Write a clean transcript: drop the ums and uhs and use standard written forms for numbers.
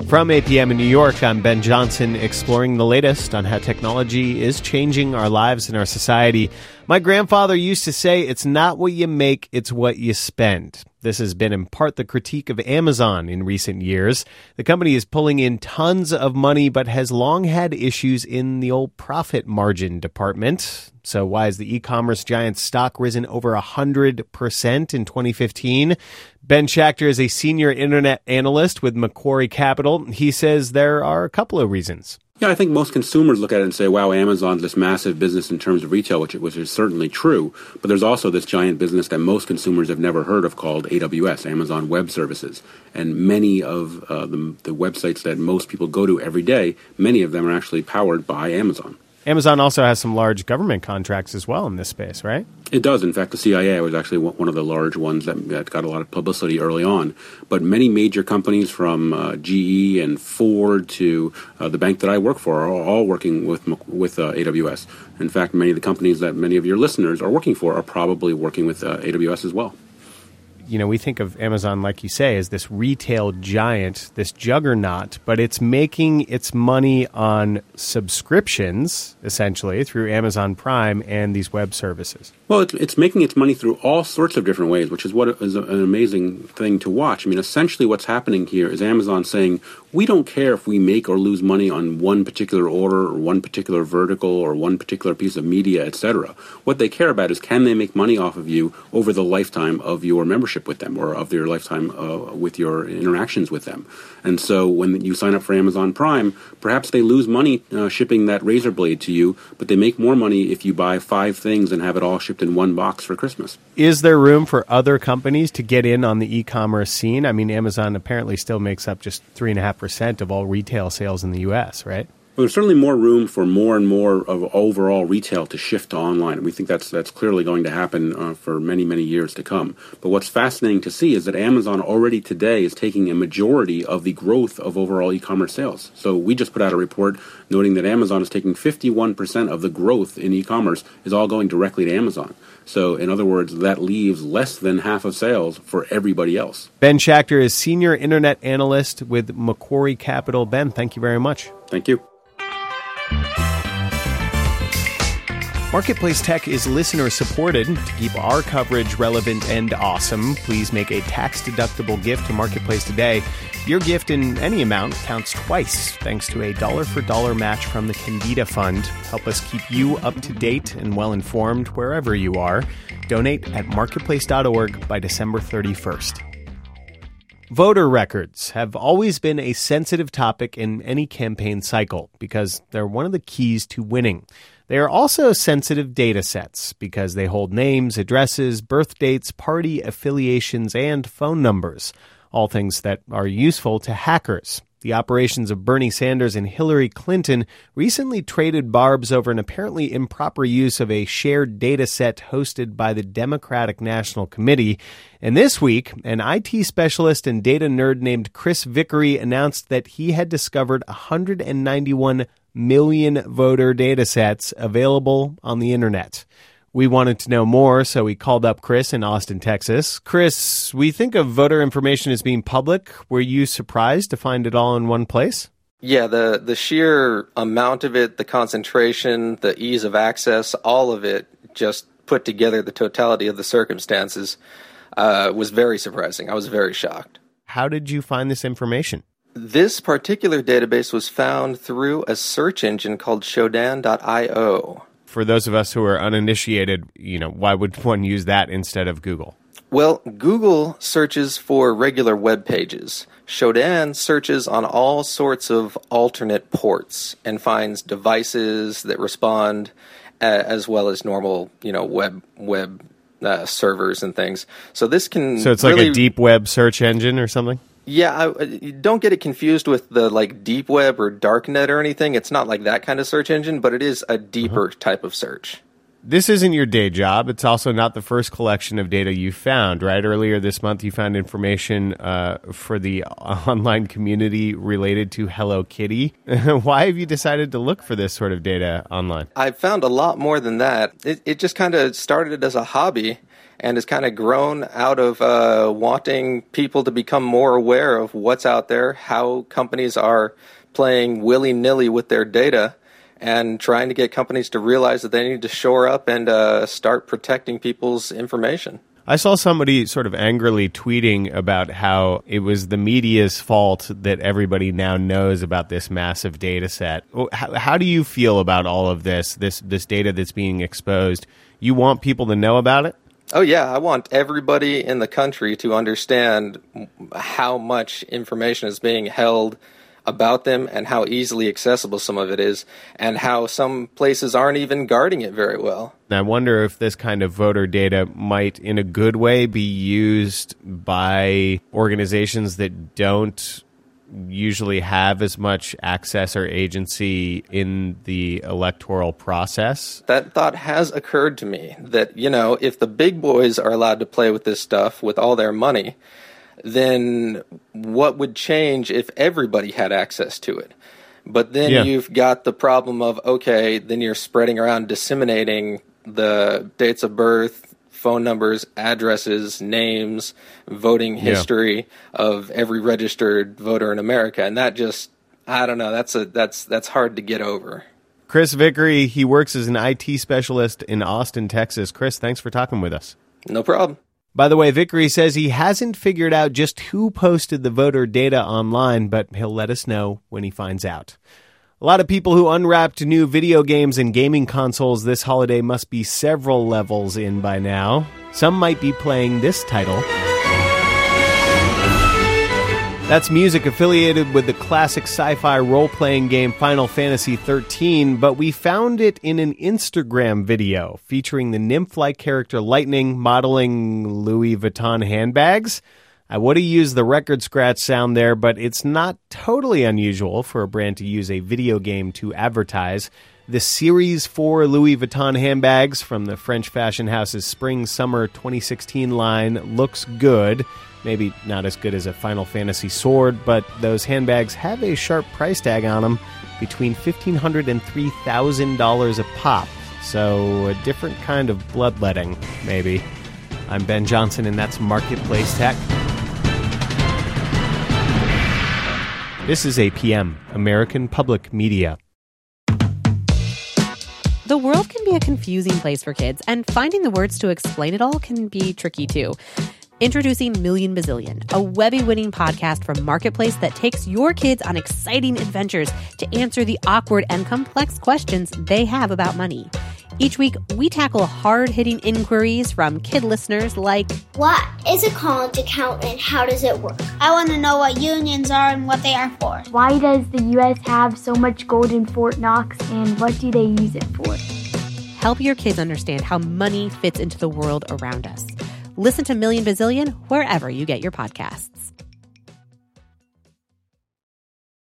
From APM in New York, I'm Ben Johnson, exploring the latest on how technology is changing our lives and our society. My grandfather used to say, it's not what you make, it's what you spend. This has been in part the critique of Amazon in recent years. The company is pulling in tons of money, but has long had issues in the old profit margin department. So why has the e-commerce giant's stock risen over 100% in 2015? Ben Schachter is a senior internet analyst with Macquarie Capital. He says there are a couple of reasons. Yeah, I think most consumers look at it and say, wow, Amazon's this massive business in terms of retail, which is certainly true. But there's also this giant business that most consumers have never heard of called AWS, Amazon Web Services. And many of the websites that most people go to every day, many of them are actually powered by Amazon. Amazon also has some large government contracts as well in this space, right? It does. In fact, the CIA was actually one of the large ones that got a lot of publicity early on. But many major companies from GE and Ford to the bank that I work for are all working with AWS. In fact, many of the companies that many of your listeners are working for are probably working with AWS as well. You know, we think of Amazon, like you say, as this retail giant, this juggernaut, but it's making its money on subscriptions, essentially, through Amazon Prime and these web services. Well, it's making its money through all sorts of different ways, which is what is an amazing thing to watch. I mean, essentially what's happening here is Amazon saying, we don't care if we make or lose money on one particular order or one particular vertical or one particular piece of media, etc. What they care about is, can they make money off of you over the lifetime of your membership with them or of your lifetime with your interactions with them. And so when you sign up for Amazon Prime, perhaps they lose money shipping that razor blade to you, but they make more money if you buy 5 things and have it all shipped in one box for Christmas. Is there room for other companies to get in on the e-commerce scene? I mean, Amazon apparently still makes up just 3.5% of all retail sales in the U.S., right? Well, there's certainly more room for more and more of overall retail to shift to online. We think that's clearly going to happen for many, many years to come. But what's fascinating to see is that Amazon already today is taking a majority of the growth of overall e-commerce sales. So we just put out a report noting that Amazon is taking 51% of the growth in e-commerce is all going directly to Amazon. So, in other words, that leaves less than half of sales for everybody else. Ben Schachter is senior internet analyst with Macquarie Capital. Ben, thank you very much. Thank you. Marketplace Tech is listener-supported. To keep our coverage relevant and awesome, please make a tax-deductible gift to Marketplace today. Your gift in any amount counts twice, thanks to a dollar-for-dollar match from the Candida Fund. Help us keep you up to date and well-informed wherever you are. Donate at marketplace.org by December 31st. Voter records have always been a sensitive topic in any campaign cycle because they're one of the keys to winning. They are also sensitive data sets because they hold names, addresses, birth dates, party affiliations, and phone numbers, all things that are useful to hackers. The operations of Bernie Sanders and Hillary Clinton recently traded barbs over an apparently improper use of a shared data set hosted by the Democratic National Committee. And this week, an IT specialist and data nerd named Chris Vickery announced that he had discovered 191 million voter data sets available on the internet. We wanted to know more, so we called up Chris in Austin, Texas. Chris, we think of voter information as being public. Were you surprised to find it all in one place? Yeah, the sheer amount of it, the concentration, the ease of access, all of it just put together, the totality of the circumstances was very surprising. I was very shocked. How did you find this information? This particular database was found through a search engine called Shodan.io. For those of us who are uninitiated, why would one use that instead of Google? Well, Google searches for regular web pages. Shodan searches on all sorts of alternate ports and finds devices that respond as well as normal, web servers and things. So this can So it's like a deep web search engine or something? Yeah, don't get it confused with the deep web or darknet or anything. It's not like that kind of search engine, but it is a deeper type of search. This isn't your day job. It's also not the first collection of data you found, right? Earlier this month, you found information for the online community related to Hello Kitty. Why have you decided to look for this sort of data online? I found a lot more than that. It just kind of started as a hobby. and has kind of grown out of wanting people to become more aware of what's out there, how companies are playing willy-nilly with their data, and trying to get companies to realize that they need to shore up and start protecting people's information. I saw somebody sort of angrily tweeting about how it was the media's fault that everybody now knows about this massive data set. How do you feel about all of this data that's being exposed? You want people to know about it? Oh, yeah. I want everybody in the country to understand how much information is being held about them and how easily accessible some of it is, and how some places aren't even guarding it very well. I wonder if this kind of voter data might, in a good way, be used by organizations that don't usually have as much access or agency in the electoral process. That thought has occurred to me, that, if the big boys are allowed to play with this stuff with all their money, then what would change if everybody had access to it? But then you've got the problem of, okay, then you're spreading around, disseminating the dates of birth, phone numbers, addresses, names, voting history of every registered voter in America. And that just, I don't know, that's hard to get over. Chris Vickery, he works as an IT specialist in Austin, Texas. Chris, thanks for talking with us. No problem. By the way, Vickery says he hasn't figured out just who posted the voter data online, but he'll let us know when he finds out. A lot of people who unwrapped new video games and gaming consoles this holiday must be several levels in by now. Some might be playing this title. That's music affiliated with the classic sci-fi role-playing game Final Fantasy XIII, but we found it in an Instagram video featuring the nymph-like character Lightning modeling Louis Vuitton handbags. I would have used the record scratch sound there, but it's not totally unusual for a brand to use a video game to advertise. The Series 4 Louis Vuitton handbags from the French fashion house's Spring-Summer 2016 line looks good. Maybe not as good as a Final Fantasy sword, but those handbags have a sharp price tag on them, between $1,500 and $3,000 a pop. So a different kind of bloodletting, maybe. I'm Ben Johnson, and that's Marketplace Tech. This is APM, American Public Media. The world can be a confusing place for kids, and finding the words to explain it all can be tricky too. Introducing Million Bazillion, a Webby-winning podcast from Marketplace that takes your kids on exciting adventures to answer the awkward and complex questions they have about money. Each week, we tackle hard-hitting inquiries from kid listeners like, what is a college account and how does it work? I want to know what unions are and what they are for. Why does the U.S. have so much gold in Fort Knox, and what do they use it for? Help your kids understand how money fits into the world around us. Listen to Million Bazillion wherever you get your podcasts.